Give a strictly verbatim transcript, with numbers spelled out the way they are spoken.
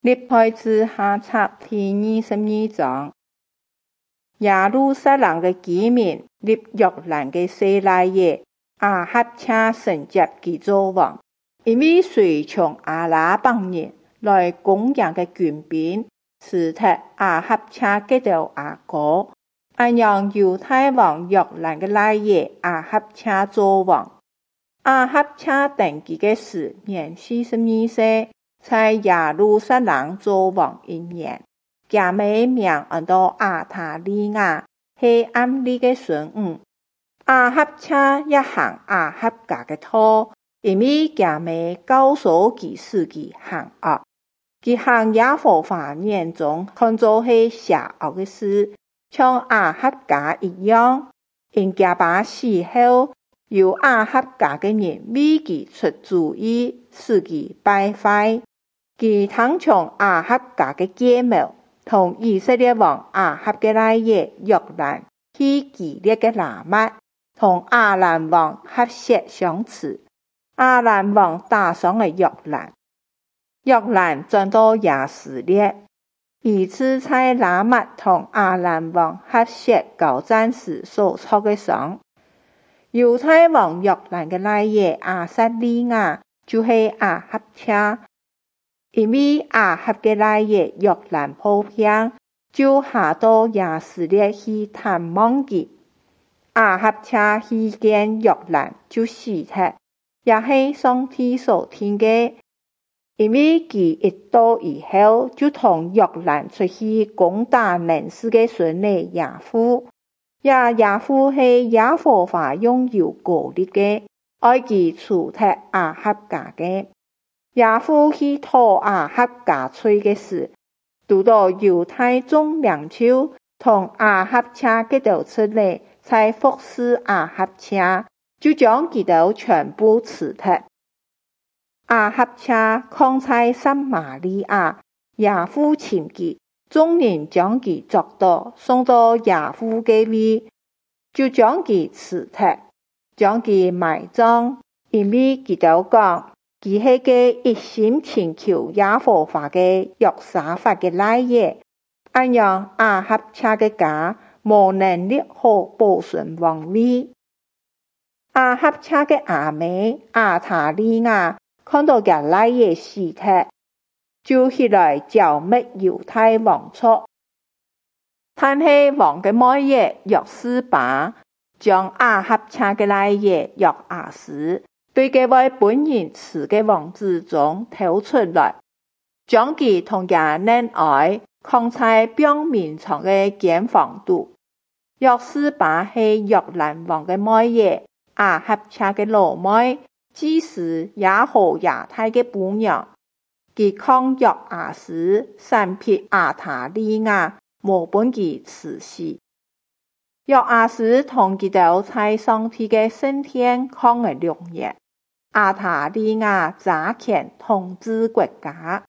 歷代志下冊第二十二章，耶路撒冷嘅居民立約蘭嘅細拉爺亞哈車承接佢做王，因為隨從阿拉伯人來攻擊嘅軍兵，刺殺亞哈車嘅頭阿哥，按讓猶太王約蘭嘅拉爺亞哈車做王。亞哈車登基嘅時年四十二歲，在耶路撒冷做王一年。家妹名按到亞他利亞，係暗利嘅孫女。亞哈車一行亞哈家嘅錯，因為家妹告訴佢自己行惡，佢行耶和華眼中看作係邪惡嘅事，像亞哈家一樣。因家爸死後，由亞哈家嘅人為佢出主意，使佢敗壞。佢聽從亞哈家嘅計謀，同以色列王亞哈嘅拉爺約蘭去基列嘅拉麥，同亞蘭王哈薛相持。亞蘭王打傷了約蘭，約蘭轉到亞斯列，以致在拉麥同亞蘭王哈薛交戰時所受嘅傷。猶太王約蘭嘅拉爺亞撒利亞就係亞哈車，因為亞哈嘅拉爺約蘭破病，就下到亞斯列去探望佢。亞哈車去見約蘭就死咗，也係上帝所聽嘅，因為佢一到以後就同約蘭出去攻打能事嘅孫女亞夫。也亞夫係耶和華用油膏立嘅，愛佢除掉亞哈家嘅。亞夫去討亞哈家罪嘅時，遇到猶太眾領袖同亞哈車嘅頭出嚟，才服侍亞哈車，就將佢哋全部辭掉。亞哈車抗在撒瑪利亞，亞夫前佢，眾人將佢捉到，送到亞夫嘅位，就將佢辭掉，將佢埋葬，因為佢哋講，佢係個一心尋求耶和華嘅約沙法嘅拉爺，按讓亞哈車嘅家無能力可保存王位。亞哈車嘅阿妹亞他利亞看到佢拉爺死咗，就起來剿滅猶太王族。但係王嘅妹爺約斯巴將亞哈車嘅拉爺約阿斯對佢位本人賜嘅王子中挑出來，將佢同佢能愛扛在表面上嘅肩膀度。約斯巴係約蘭王嘅妹爺亞哈車嘅老妹，祭司耶何亞太嘅伴娘。佢抗約阿斯審判亞他利亞，無本佢辭死。約阿斯同佢哋在上帝嘅聖殿抗了六年。亞他利亞揸權統治國家。